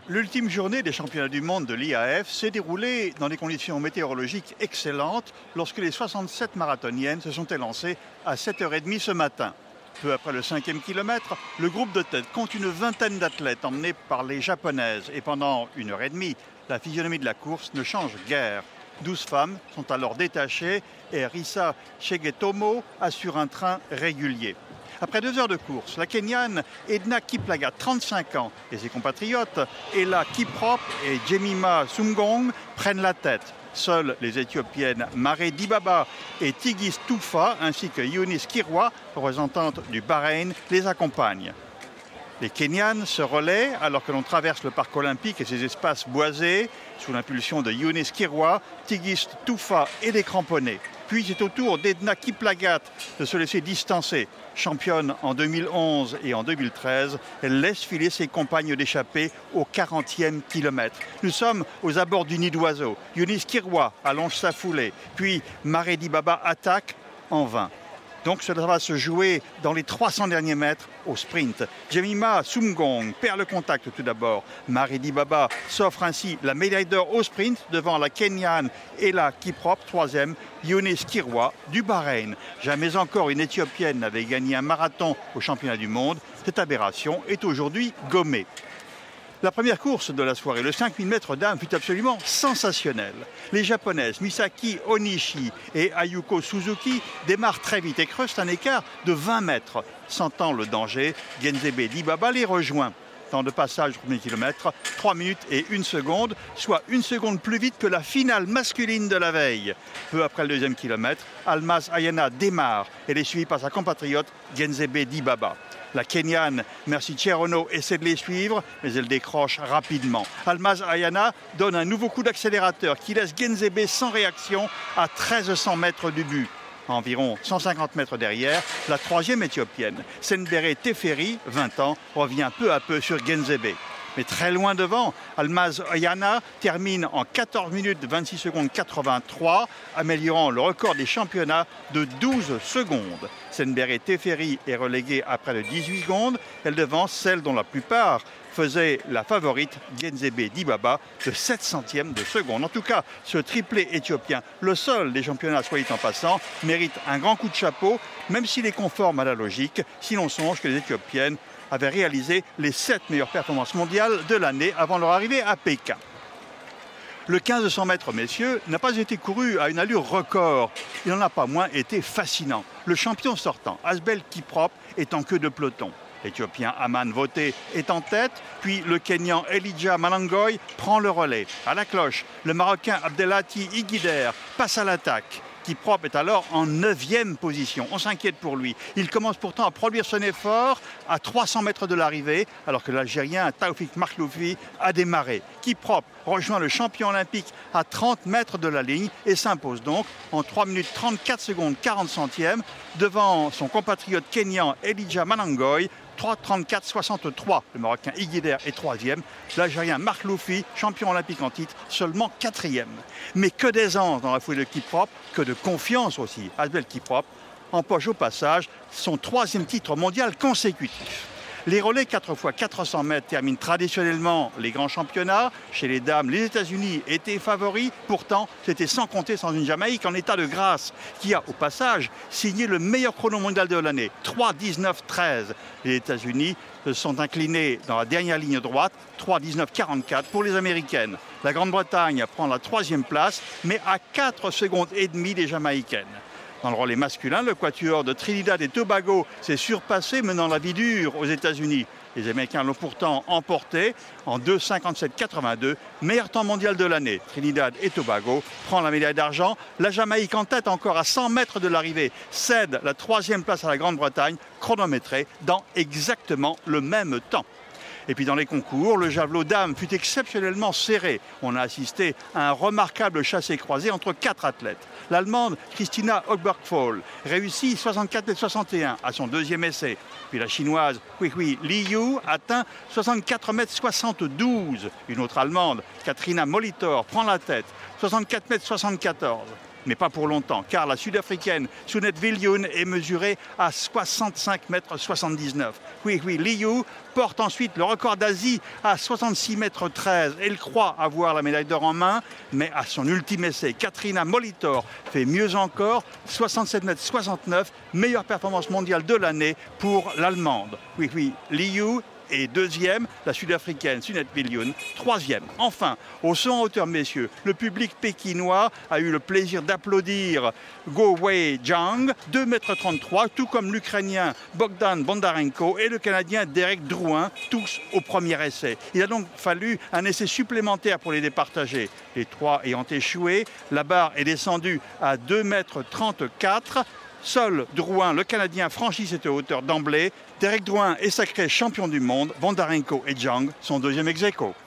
L'ultime journée des championnats du monde de l'IAF s'est déroulée dans des conditions météorologiques excellentes lorsque les 67 marathoniennes se sont élancées à 7h30 ce matin. Peu après le 5e kilomètre, le groupe de tête compte une vingtaine d'athlètes emmenés par les japonaises et pendant 1h30, la physionomie de la course ne change guère. 12 femmes sont alors détachées et Risa Shigetomo assure un train régulier. Après 2 heures de course, la Kenyane Edna Kiplagat, 35 ans, et ses compatriotes Ella Kiprop et Jemima Sumgong prennent la tête. Seules les Éthiopiennes Mare Dibaba et Tigist Toufa, ainsi que Eunice Kirwa, représentante du Bahreïn, les accompagnent. Les Kenyanes se relaient alors que l'on traverse le parc olympique et ses espaces boisés, sous l'impulsion de Eunice Kirwa, Tigist Toufa et des cramponnés. Puis c'est au tour d'Edna Kiplagat de se laisser distancer. Championne en 2011 et en 2013, elle laisse filer ses compagnes d'échappée au 40e kilomètre. Nous sommes aux abords du nid d'oiseau. Eunice Kirwa allonge sa foulée, puis Mare Dibaba attaque en vain. Donc cela va se jouer dans les 300 derniers mètres au sprint. Jemima Sumgong perd le contact tout d'abord. Mare Dibaba s'offre ainsi la médaille d'or au sprint devant la Kenyane Ella Kiprop, 3e, Eunice Kirwa du Bahreïn. Jamais encore une Éthiopienne n'avait gagné un marathon au championnat du monde. Cette aberration est aujourd'hui gommée. La première course de la soirée, le 5000 mètres dames, fut absolument sensationnelle. Les japonaises Misaki Onishi et Ayuko Suzuki démarrent très vite et creusent un écart de 20 mètres. Sentant le danger, Genzebe Dibaba les rejoint. Temps de passage au premier kilomètre, 3 minutes et 1 seconde, soit 1 seconde plus vite que la finale masculine de la veille. Peu après le 2e kilomètre, Almaz Ayana démarre. Elle est suivie par sa compatriote Genzebe Dibaba. La Kenyane Mercy Cherono essaie de les suivre, mais elle décroche rapidement. Almaz Ayana donne un nouveau coup d'accélérateur qui laisse Genzebe sans réaction à 1300 mètres du but. À environ 150 mètres derrière, la 3e éthiopienne, Senbere Teferi, 20 ans, revient peu à peu sur Genzebe. Mais très loin devant, Almaz Ayana termine en 14 minutes 26 secondes 83, améliorant le record des championnats de 12 secondes. Senbere Teferi est reléguée à près de 18 secondes. Elle devance celle dont la plupart faisait la favorite Genzebe Dibaba de 7 centièmes de seconde. En tout cas, ce triplé éthiopien, le seul des championnats soit dit en passant, mérite un grand coup de chapeau, même s'il est conforme à la logique, si l'on songe que les Éthiopiennes avaient réalisé les 7 meilleures performances mondiales de l'année avant leur arrivée à Pékin. Le 1500 mètres, messieurs, n'a pas été couru à une allure record. Il n'en a pas moins été fascinant. Le champion sortant, Asbel Kiprop, est en queue de peloton. L'Éthiopien Aman Voté est en tête, puis le Kenyan Elijah Malangoy prend le relais. À la cloche, le Marocain Abdelhati Igider passe à l'attaque. Kiprop est alors en 9e position. On s'inquiète pour lui. Il commence pourtant à produire son effort à 300 mètres de l'arrivée, alors que l'Algérien Taoufik Makhloufi a démarré. Kiprop rejoint le champion olympique à 30 mètres de la ligne et s'impose donc en 3 minutes 34 secondes 40 centièmes devant son compatriote kenyan Elijah Malangoy. 3:34:63. Le Marocain Iguider est 3e. L'Algérien Makhloufi, champion olympique en titre, seulement 4e. Mais que d'aisance dans la foulée de Kiprop, que de confiance aussi. Asbel Kiprop empoche au passage son 3e titre mondial consécutif. Les relais 4x400 mètres terminent traditionnellement les grands championnats. Chez les dames, les États-Unis étaient favoris. Pourtant, c'était sans compter sans une Jamaïque en état de grâce, qui a, au passage, signé le meilleur chrono mondial de l'année, 3:19:13. Les États-Unis se sont inclinés dans la dernière ligne droite, 3:19:44 pour les Américaines. La Grande-Bretagne prend la 3e place, mais à 4 secondes et demie des Jamaïcaines. Dans le relais masculin, le quatuor de Trinidad et Tobago s'est surpassé, menant la vie dure aux États-Unis. Les Américains l'ont pourtant emporté en 2:57:82, meilleur temps mondial de l'année. Trinidad et Tobago prend la médaille d'argent. La Jamaïque en tête encore à 100 mètres de l'arrivée cède la 3e place à la Grande-Bretagne, chronométrée dans exactement le même temps. Et puis dans les concours, le javelot dames fut exceptionnellement serré. On a assisté à un remarquable chassé-croisé entre 4 athlètes. L'Allemande Christina Obergfall réussit 64,61 m à son 2e essai. Puis la Chinoise Huihui Liu atteint 64,72 m. Une autre Allemande, Katrina Molitor, prend la tête, 64,74 m. Mais pas pour longtemps, car la Sud-Africaine Sunette Viljoen est mesurée à 65,79 m. Oui, Liu porte ensuite le record d'Asie à 66,13 m. Elle croit avoir la médaille d'or en main, mais à son ultime essai, Katrina Molitor fait mieux encore, 67,69 m, meilleure performance mondiale de l'année pour l'Allemande. Oui, Liu est deuxième, la Sud-Africaine Sunette Viljoen troisième. Enfin, au saut en hauteur, messieurs, le public pékinois a eu le plaisir d'applaudir Go Wei Zhang, 2,33 m, tout comme l'Ukrainien Bogdan Bondarenko et le Canadien Derek Drouin, tous au premier essai. Il a donc fallu un essai supplémentaire pour les départager. Les trois ayant échoué, la barre est descendue à 2,34 m. Seul Drouin, le Canadien, franchit cette hauteur d'emblée. Derek Drouin est sacré champion du monde. Bondarenko et Zhang sont deuxième ex aequo.